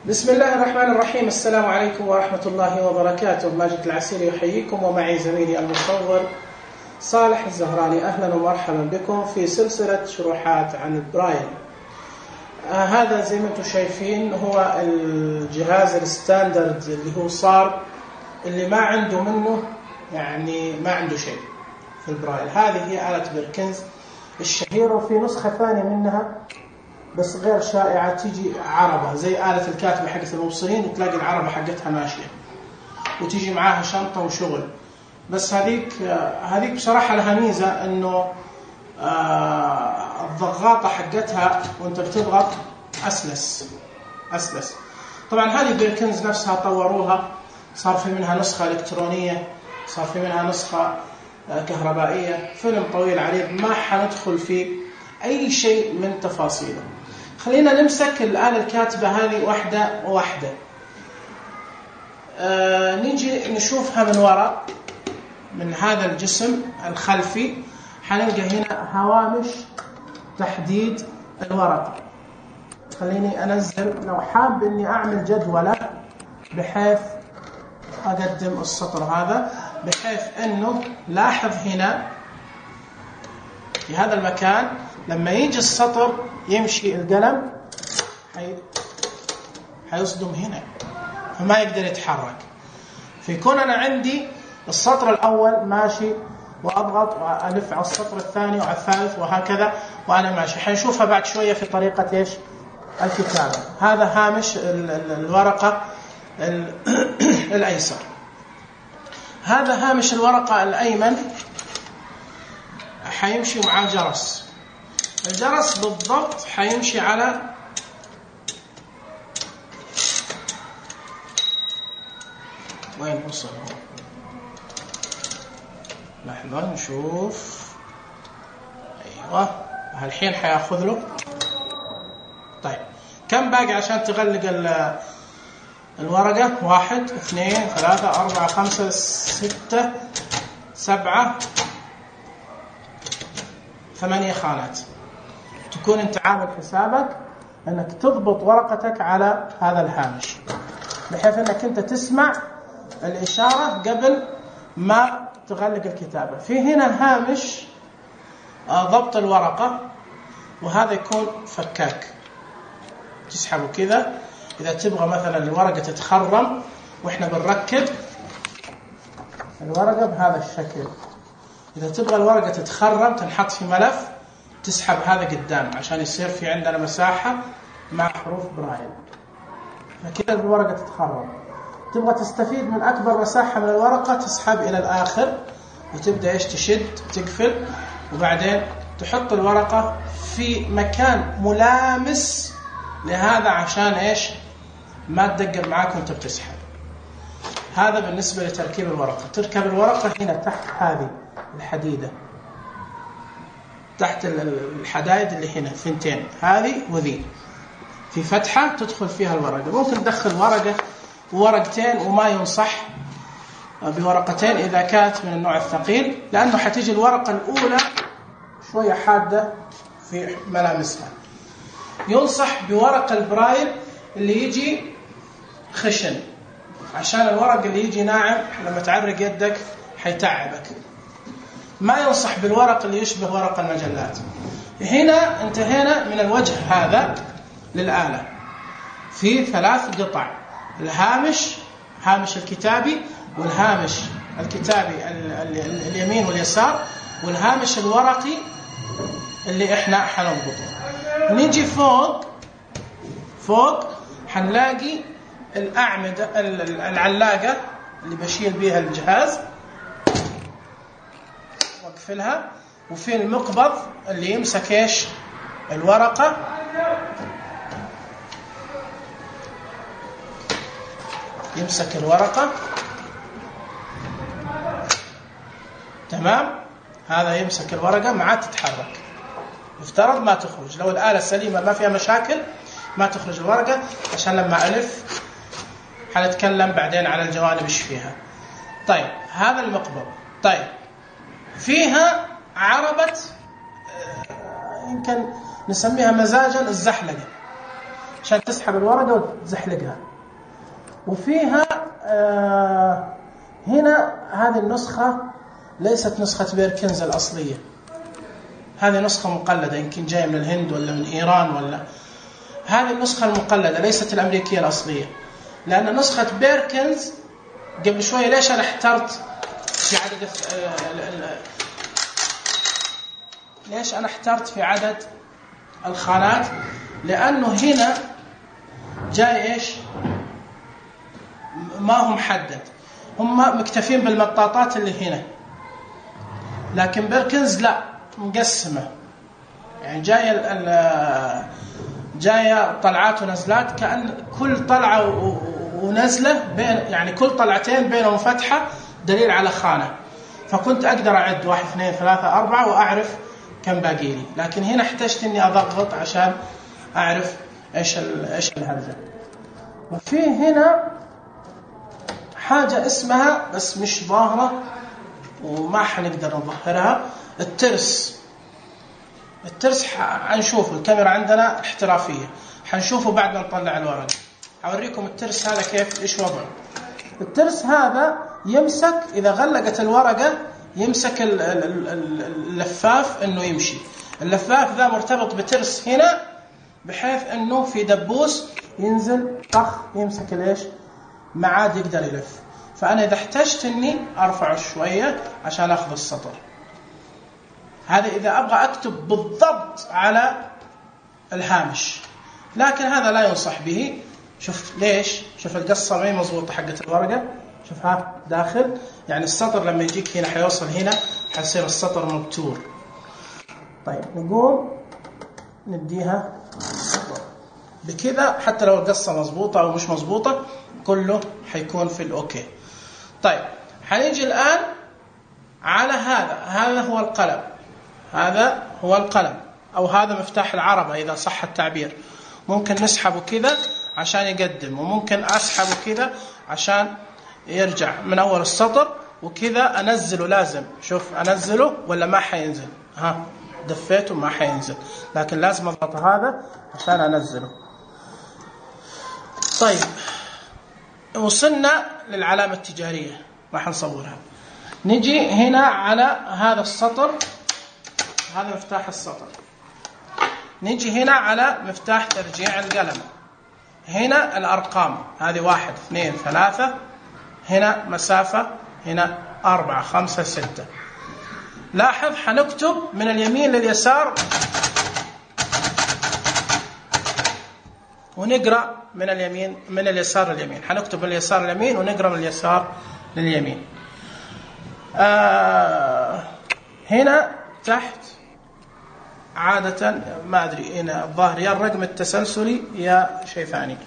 بسم الله الرحمن الرحيم. السلام عليكم ورحمة الله وبركاته. ماجد العسيري يحييكم ومعي زميلي المصور صالح الزهراني. أهلا ومرحبا بكم في سلسلة شروحات عن البرايل. هذا زي ما انتم شايفين هو الجهاز الستاندرد اللي هو صار اللي ما عنده منه، يعني ما عنده شيء في البرايل. هذه هي آلة بيركنز الشهيرة، وفي نسخة ثانية منها بس غير شائعة، تيجي عربة زي آلة الكاتبة حقت المبصرين، وتلاقي العربة حقتها ماشية وتيجي معاها شنطة وشغل. بس هذيك بصراحة لها ميزة انه الضغاطة حقتها وانت بتضغط أسلس. طبعا هذه بيركنز نفسها طوروها، صار في منها نسخة إلكترونية، صار في منها نسخة كهربائية. فيلم طويل عريض ما حندخل فيه أي شيء من تفاصيله. خلينا نمسك الآلة الكاتبة هذه واحدة نيجي نشوفها من وراء، من هذا الجسم الخلفي حنلقى هنا هوامش تحديد الورقة. خليني أنزل، لو حاب إني أعمل جدولة بحيث أقدم السطر هذا، بحيث إنه لاحظ هنا في هذا المكان لما يجي السطر يمشي القلم حيصدم هنا فما يقدر يتحرك. فيكون أنا عندي السطر الأول ماشي وأضغط وألف على السطر الثاني وعلى الثالث وهكذا وأنا ماشي. حنشوفها بعد شوية في طريقة إيش الكتابة. هذا هامش الورقة الأيسر. هذا هامش الورقة الأيمن حيمشي مع جرس. الجرس بالضبط حيمشي على وين وصل. لحظة نشوف. أيوة هالحين حياخذ له. طيب كم باقي عشان تغلق الورقة؟ 1 2 3 4 5 6 7 8 خانات. تكون انت عامل حسابك انك تضبط ورقتك على هذا الهامش بحيث انك انت تسمع الاشارة قبل ما تغلق الكتابة. في هنا هامش ضبط الورقة، وهذا يكون فكاك تسحبه كذا إذا تبغى مثلا الورقة تتخرم وإحنا بنركب الورقة بهذا الشكل. إذا تبغى الورقة تتخرم تنحط في ملف، تسحب هذا قدام عشان يصير في عندنا مساحة مع حروف برايل، فكذا الورقة تتخرم. تبغى تستفيد من أكبر مساحة من الورقة، تسحب إلى الآخر وتبدأ إيش تشد تقفل، وبعدين تحط الورقة في مكان ملامس لهذا عشان إيش ما تدقق معاك وانت بتسحب. هذا بالنسبة لتركيب الورقة. تركب الورقة هنا تحت هذه الحديدة، تحت الحدايد اللي هنا ثنتين، هذه وذي، في فتحة تدخل فيها الورقة. ممكن تدخل ورقة وورقتين، وما ينصح بورقتين إذا كانت من النوع الثقيل، لأنه حتيجي الورقة الأولى شوية حادة في ملامسها. ينصح بورق البرايل اللي يجي خشن، عشان الورق اللي يجي ناعم لما تعرق يدك حيتعبك. ما ينصح بالورق اللي يشبه ورق المجلات. هنا انتهينا من الوجه هذا للآلة. في 3 قطع: الهامش، هامش الكتابي، والهامش الكتابي اليمين واليسار، والهامش الورقي اللي احنا حنضبطه. نيجي فوق حنلاقي الأعمدة العلاقة اللي بشيل بيها الجهاز واقفلها، وفي المقبض اللي يمسك ايش الورقة، يمسك الورقة تمام. هذا يمسك الورقة ما عاد تتحرك، يفترض ما تخرج. لو الآلة سليمة ما فيها مشاكل ما تخرج الورقة، عشان لما ألف حنتكلم بعدين على الجوانب ايش فيها. طيب هذا المقبض. طيب فيها عربة يمكن نسميها مزاجا الزحلقة. عشان تسحب الورقة وتزحلقها. وفيها هنا هذه النسخة ليست نسخة بيركنز الأصلية، هذه نسخة مقلدة يمكن جاية من الهند ولا من إيران، ولا هذه النسخة المقلدة ليست الأمريكية الأصلية. لأن نسخة بيركنز قبل شوية، ليش أنا احترت في عدد ليش أنا احترت في عدد الخانات؟ لأنه هنا جاي إيش؟ ما هو محدد، هم مكتفين بالمطاطات اللي هنا، لكن بيركنز لا، مقسمة، يعني جاية طلعات ونزلات، كأن كل طلعة ونزلة بين، يعني كل طلعتين بينهم فتحة دليل على خانة. فكنت أقدر أعد 1 2 3 4 وأعرف كم باقي لي، لكن هنا احتجت إني أضغط عشان أعرف إيش الهرجة. وفي هنا حاجة اسمها، بس مش ظاهرة وما حنقدر نظهرها، الترس حنشوفه، الكاميرا عندنا احترافية، حنشوفه بعد ما نطلع الورق. هوريكم الترس هذا كيف، ايش وضعه. الترس هذا يمسك، إذا غلقت الورقة يمسك اللفاف انه يمشي. اللفاف ذا مرتبط بترس هنا، بحيث انه في دبوس ينزل طخ يمسك ليش ما عاد يقدر يلف. فأنا إذا احتجت إني أرفعه شوية عشان أخذ السطر. هذا إذا أبغى أكتب بالضبط على الهامش، لكن هذا لا ينصح به. شوف ليش، شوف القصة ما هي مضبوطة حقة الورقة، شوفها داخل، يعني السطر لما يجيك هنا حيوصل هنا، حيصير السطر مبتور. طيب نقوم نديها بكذا، حتى لو القصة مضبوطة أو مش مضبوطة كله حيكون في الأوكي. طيب حنيجي الآن على هذا هو القلم، هذا هو القلم، أو هذا مفتاح العربة إذا صح التعبير. ممكن نسحبه كذا عشان يقدم، وممكن أسحبه كذا عشان يرجع من أول السطر، وكذا أنزله. لازم شوف أنزله ولا ما حينزل، دفيته ما حينزل، لكن لازم أضغط هذا عشان أنزله. طيب وصلنا للعلامة التجارية، راح نصورها. نجي هنا على هذا السطر، هذا مفتاح السطر. نجي هنا على مفتاح ترجيع القلم، هنا الأرقام، هذه 1 2 3، هنا مسافة، هنا 4 5 6. لاحظ حنكتب من اليمين لليسار ونقرأ من اليمين، من اليسار لليمين. حنكتب من اليسار لليمين ونقرأ من اليسار لليمين. هنا تحت عادة ما أدري، هنا الظاهر يا الرقم التسلسلي يا شيء ثاني.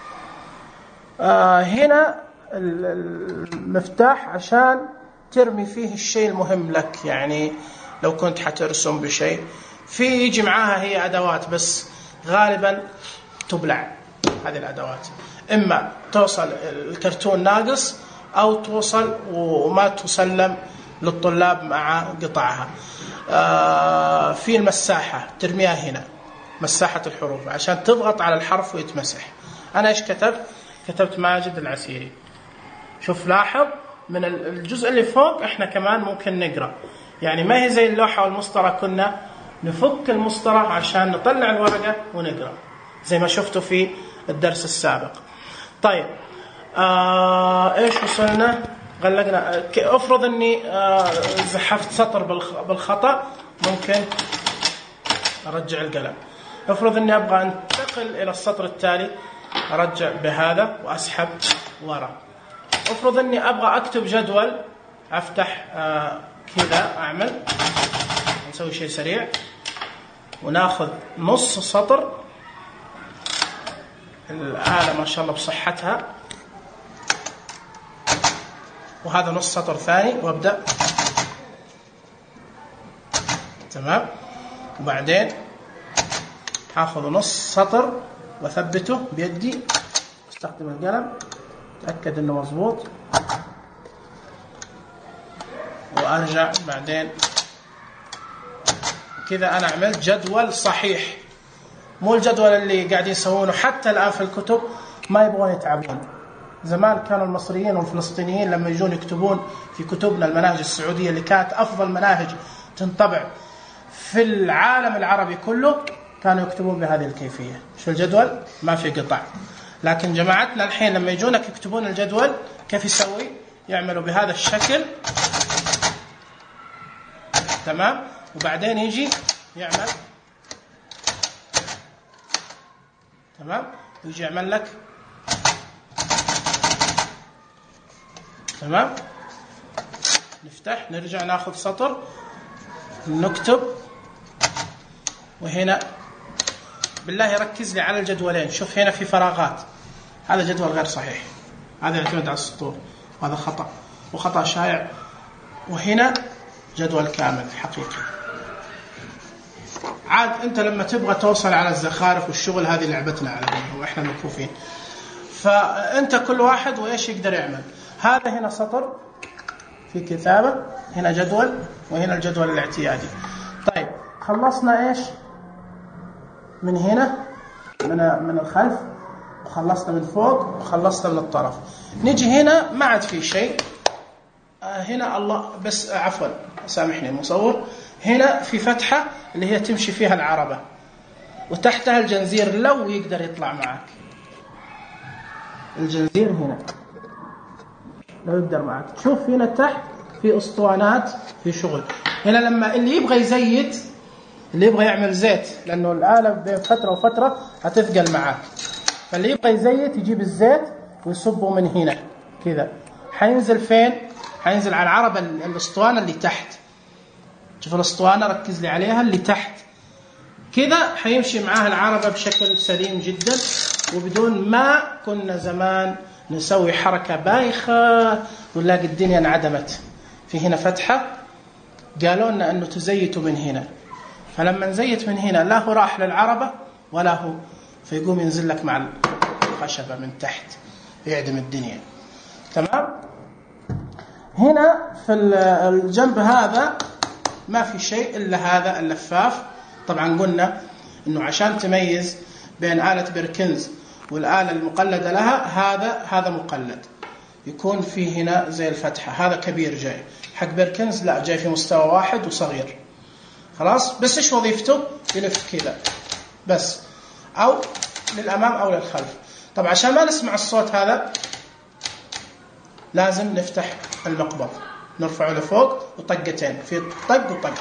هنا المفتاح عشان ترمي فيه الشيء المهم لك، يعني لو كنت حترسم بشيء، في يجي معاها هي أدوات، بس غالبا تبلع هذه الأدوات، إما توصل الكرتون ناقص أو توصل وما تسلم للطلاب مع قطعها. في المساحة ترميها هنا، مساحة الحروف، عشان تضغط على الحرف ويتمسح. أنا إيش كتبت ماجد العسيري. شوف لاحظ من الجزء اللي فوق إحنا كمان ممكن نقرأ، يعني ما هي زي اللوحة والمسطرة كنا نفك المسطرة عشان نطلع الورقة ونقرأ زي ما شفتوا في الدرس السابق. طيب إيش وصلنا؟ غلقنا. افرض اني زحفت سطر بالخطأ، ممكن ارجع القلم. افرض اني ابغى انتقل الى السطر التالي، ارجع بهذا واسحب وراء. افرض اني ابغى اكتب جدول، افتح كذا، اعمل، نسوي شيء سريع وناخذ نص سطر، الآلة ما شاء الله بصحتها، وهذا نص سطر ثاني، وابدأ. تمام. وبعدين هاخذ نص سطر وثبته بيدي، استخدم القلم، اتأكد انه مضبوط، وارجع بعدين كذا. انا عملت جدول صحيح مو الجدول اللي قاعدين يسوونه حتى الآن في الكتب، ما يبغون يتعبون. زمان كانوا المصريين والفلسطينيين لما يجون يكتبون في كتبنا المناهج السعودية اللي كانت أفضل مناهج تنطبع في العالم العربي كله، كانوا يكتبون بهذه الكيفية. شو الجدول؟ ما في قطع. لكن جماعتنا الحين لما يجونك يكتبون الجدول كيف يسوي؟ يعملوا بهذا الشكل، تمام، وبعدين يجي يعمل، تمام، ويجي يعمل لك، تمام. نفتح، نرجع ناخذ سطر، نكتب، وهنا بالله ركز لي على الجدولين. شوف هنا في فراغات، هذا جدول غير صحيح، هذا يعتمد على السطور، وهذا خطأ وخطأ شائع. وهنا جدول كامل حقيقي. عاد أنت لما تبغى توصل على الزخارف والشغل، هذه لعبتنا على وإحنا مكفوفين. فأنت كل واحد وإيش يقدر يعمل. هذا هنا سطر في كتابة، هنا جدول، وهنا الجدول الاعتيادي. طيب خلصنا إيش من هنا، من الخلف، وخلصنا من فوق، وخلصنا من الطرف. نيجي هنا ما عاد في شيء. هنا الله بس عفوا سامحني المصور، هنا في فتحة اللي هي تمشي فيها العربة، وتحتها الجنزير لو يقدر يطلع معك. الجنزير هنا لو يقدر معك. شوف هنا تحت في اسطوانات، في شغل. هنا لما اللي يبغى يزيت، اللي يبغى يعمل زيت، لأنه الآلة بين فترة وفترة هتثقل معك، فاللي يبغى يزيت يجيب الزيت ويصبه من هنا كذا. حينزل فين؟ حينزل على العربة، الاسطوانة اللي تحت. شوف الاسطوانة، ركز لي عليها، اللي تحت كذا حيمشي معاها العربة بشكل سليم جدا، وبدون ما كنا زمان نسوي حركة بايخة ونلاقي الدنيا انعدمت. في هنا فتحة، قالوا لنا أنه تزيتوا من هنا، فلما نزيت من هنا لا هو راح للعربة ولا هو، فيقوم ينزل لك مع الخشبة من تحت، يعدم الدنيا. تمام. هنا في الجنب هذا ما في شيء إلا هذا اللفاف. طبعا قلنا أنه عشان تميز بين آلة بيركنز والآلة المقلدة لها، هذا مقلد يكون فيه هنا زي الفتحة، هذا كبير جاي. حق بيركنز لا، جاي في مستوى واحد وصغير. خلاص، بس إيش وظيفته؟ يلف كذا بس، أو للأمام أو للخلف. طبعا عشان ما نسمع الصوت هذا لازم نفتح المقبض، نرفعه لفوق وطقتين، في طق وطق.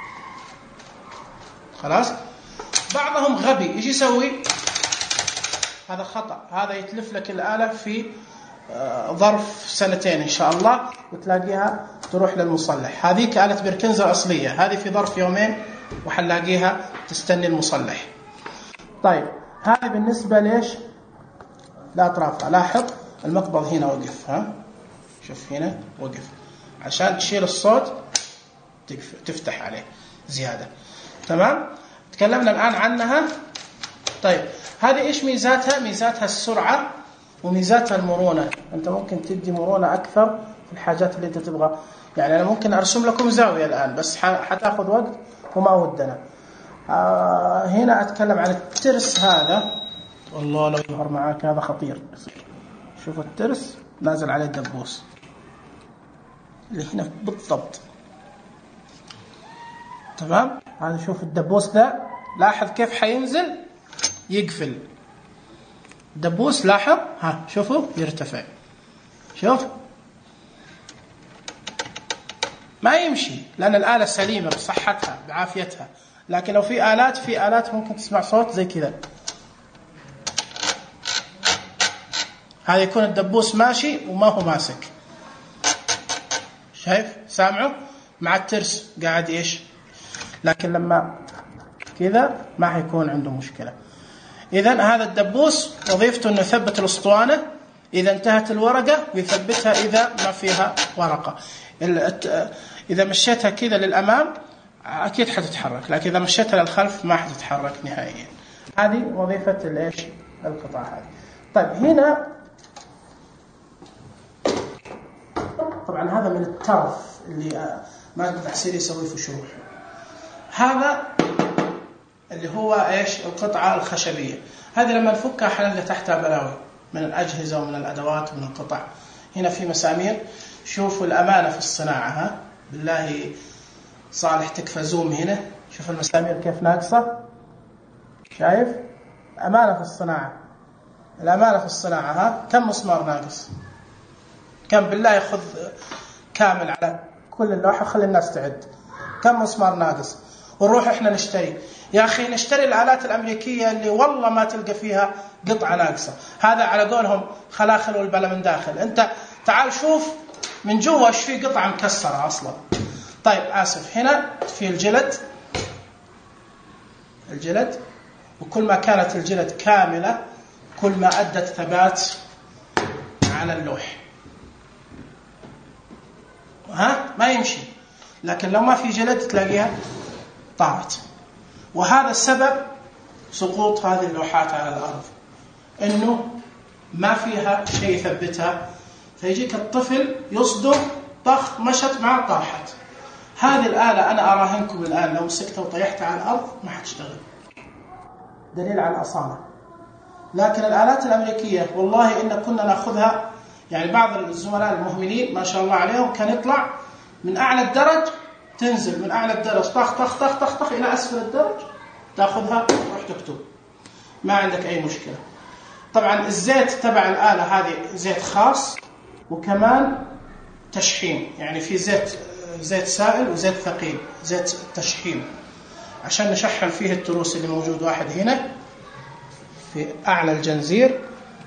خلاص. بعضهم غبي ايش يسوي؟ هذا خطأ، هذا يتلف لك الآلة في ظرف 2 إن شاء الله، وتلاقيها تروح للمصلح. هذيك آلة بيركنز الأصلية، هذه في ظرف 2 وحنلاقيها تستني المصلح. طيب هذه بالنسبة ليش؟ لأطرافها. لاحظ المقبض هنا وقف، ها شوف هنا وقف، عشان تشيل الصوت تفتح عليه زيادة. تمام. تكلمنا الآن عنها. طيب هذه إيش ميزاتها؟ ميزاتها السرعة، وميزاتها المرونة. أنت ممكن تدي مرونة أكثر في الحاجات اللي أنت تبغى. يعني أنا ممكن أرسم لكم زاوية الآن، بس حتاخذ وقت وما ودنا. هنا أتكلم عن الترس هذا. والله لو يظهر معاك هذا خطير. شوف الترس نازل عليه الدبوس اللي هنا بالضبط. تمام. هذا شوف الدبوس ده، لاحظ كيف حينزل يقفل الدبوس. لاحظ، ها شوفوا يرتفع. شوف ما يمشي لأن الآلة سليمة بصحتها بعافيتها. لكن لو في آلات ممكن تسمع صوت زي كذا. هذا يكون الدبوس ماشي وما هو ماسك. شايف؟ سامعه؟ مع الترس قاعد إيش؟ لكن لما كذا ما حيكون عنده مشكلة. إذن هذا الدبوس وظيفته أنه يثبت الأسطوانة إذا انتهت الورقة، ويثبتها إذا ما فيها ورقة. إذا مشيتها كذا للأمام أكيد حتتحرك، لكن إذا مشيتها للخلف ما حتتحرك نهائيا. هذه وظيفة الإيش؟ القطعة هذه. طيب هنا طبعا هذا من الترف اللي ما تحسين يسوي في شروح. هذا اللي هو إيش؟ القطعة الخشبية. هذه لما نفكها حنلقى تحتها بلاوي من الأجهزة ومن الأدوات ومن القطع. هنا في مسامير. شوفوا الأمانة في الصناعة. ها بالله صالح تكفى زوم هنا. شوف المسامير كيف ناقصة. شايف؟ أمانة في الصناعة. الأمانة في الصناعة. ها كم مسمار ناقص؟ كم بالله يأخذ كامل على كل اللوحة. خلي الناس تعد كم مسمار ناقص. ونروح إحنا نشتري. يا أخي نشتري الآلات الأمريكية اللي والله ما تلقى فيها قطعة ناقصة. هذا على قولهم خلاخل والبلا من داخل. أنت تعال شوف من جوا إيش في قطعة مكسرة أصلا. طيب آسف. هنا في الجلد وكل ما كانت الجلد كاملة كل ما أدت ثبات على اللوح. ها ما يمشي. لكن لو ما في جلد تلاقيها طارت. وهذا السبب سقوط هذه اللوحات على الأرض، إنه ما فيها شيء يثبتها. فيجيك الطفل يصدم طخ مشت معه طاحت. هذه الآلة أنا أراهنكم الآن لو مسكتها وطيحتها على الأرض ما حتشتغل. دليل على الأصالة. لكن الآلات الأمريكية والله إن كنا نأخذها، يعني بعض الزملاء المهملين ما شاء الله عليهم كان يطلع من أعلى الدرج تنزل من أعلى الدرج طخ طخ طخ طخ طخ إلى أسفل الدرج تأخذها وتروح تكتب ما عندك أي مشكلة. طبعا الزيت تبع الآلة هذه زيت خاص وكمان تشحيم، يعني في زيت سائل وزيت ثقيل، زيت تشحيم عشان نشحن فيه التروس اللي موجود. واحد هنا في أعلى الجنزير،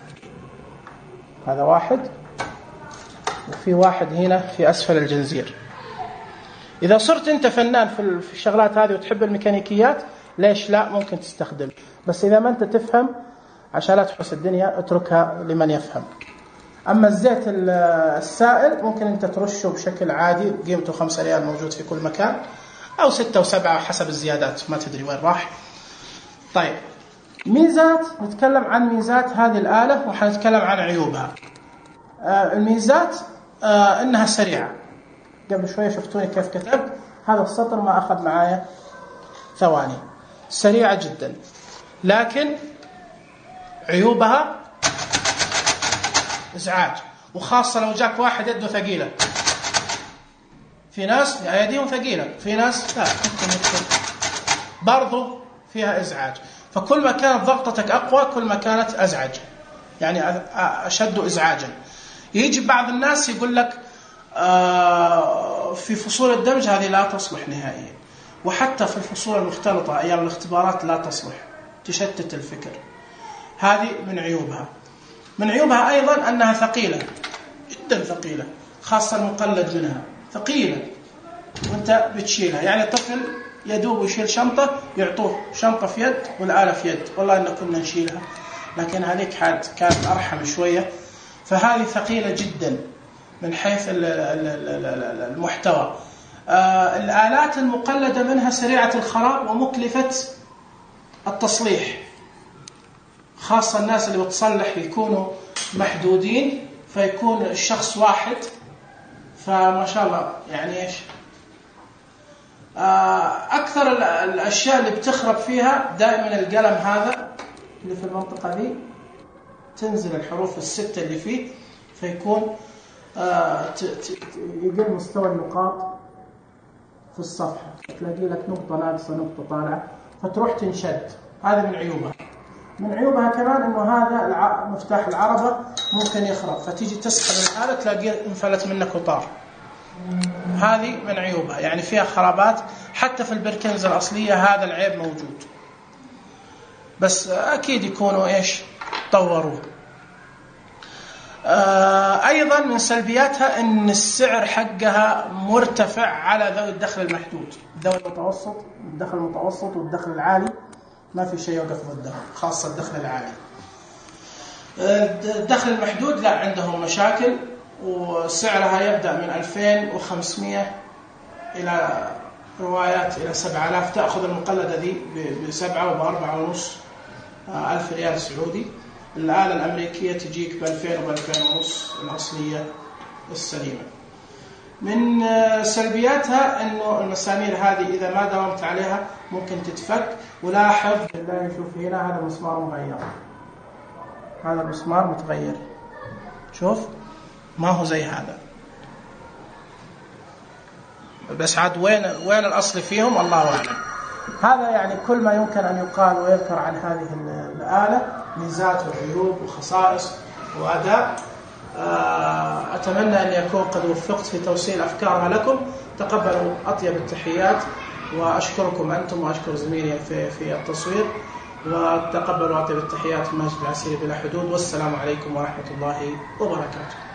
هذا واحد، وفي واحد هنا في أسفل الجنزير. إذا صرت أنت فنان في الشغلات هذه وتحب الميكانيكيات ليش لا ممكن تستخدم. بس إذا ما أنت تفهم عشان لا تحس الدنيا اتركها لمن يفهم. أما الزيت السائل ممكن أنت ترشه بشكل عادي، قيمته 5 ريال، موجود في كل مكان، أو 6 و7 حسب الزيادات ما تدري وين راح. طيب ميزات، نتكلم عن ميزات هذه الآلة وحنتكلم عن عيوبها. الميزات إنها سريعة. قبل شوية شفتوني كيف كتبت هذا السطر ما أخذ معايا ثواني، سريعة جدا. لكن عيوبها إزعاج، وخاصة لو جاك واحد يده ثقيلة. في ناس أيديهم ثقيلة، في ناس لا برضو فيها إزعاج. فكل ما كانت ضغطتك أقوى كل ما كانت أزعج، يعني أشد إزعاجا. يجي بعض الناس يقول لك في فصول الدمج هذه لا تصلح نهائيا، وحتى في الفصول المختلطة أيام الاختبارات لا تصلح، تشتت الفكر. هذه من عيوبها. من عيوبها أيضا أنها ثقيلة جدا، ثقيلة، خاصة المقلد منها ثقيلة وانت بتشيلها. يعني طفل يدوب يشيل شنطة يعطوه شنطة في يد والآلة في يد، والله إن كنا نشيلها، لكن هذيك كانت أرحم شوية. فهذه ثقيلة جدا من حيث المحتوى. الآلات المقلدة منها سريعة الخراب ومكلفة التصليح، خاصة الناس اللي بتصلح يكونوا محدودين، فيكون الشخص واحد، فما شاء الله يعني إيش. أكثر الأشياء اللي بتخرب فيها دائما القلم هذا اللي في المنطقة دي، تنزل الحروف الستة اللي فيه، فيكون يقل مستوى النقاط في الصفحة، تلاقي لك نقطة ناقصة نقطة طالعة فتروح تنشد. هذا من عيوبها. من عيوبها كمان إنه هذا مفتاح العربة ممكن يخرب، فتيجي تسحب الآلة تلاقيه انفلت منك وطار. هذه من عيوبها، يعني فيها خرابات. حتى في البركنز الأصلية هذا العيب موجود، بس أكيد يكونوا إيش طوروه. أيضا من سلبياتها أن السعر حقها مرتفع على ذوي الدخل المحدود. ذوي المتوسط، الدخل المتوسط والدخل العالي ما في شيء يوقف ضدهم، خاصة الدخل العالي. الدخل المحدود لا، عندهم مشاكل، وسعرها يبدأ من 2500 إلى روايات إلى 7000. تأخذ المقلدة دي ب7 و4.5 ألف ريال سعودي. الآلة الأمريكية تجيك ب2000 و2500 الأصلية السليمة. من سلبياتها انه المسامير هذه اذا ما داومت عليها ممكن تتفك. ولاحظ بالله نشوف هنا هذا المسمار مغير، هذا المسمار متغير، شوف ما هو زي هذا. بس عاد وين الاصل فيهم الله اعلم. هذا يعني كل ما يمكن ان يقال ويذكر عن هذه الآلة، ميزات وعيوب وخصائص واداء. أتمنى أن يكون قد وفقت في توصيل أفكارها لكم. تقبلوا أطيب التحيات، وأشكركم أنتم وأشكر زميلي في التصوير، وتقبلوا أطيب التحيات من ماجد العسيري بلا حدود. والسلام عليكم ورحمة الله وبركاته.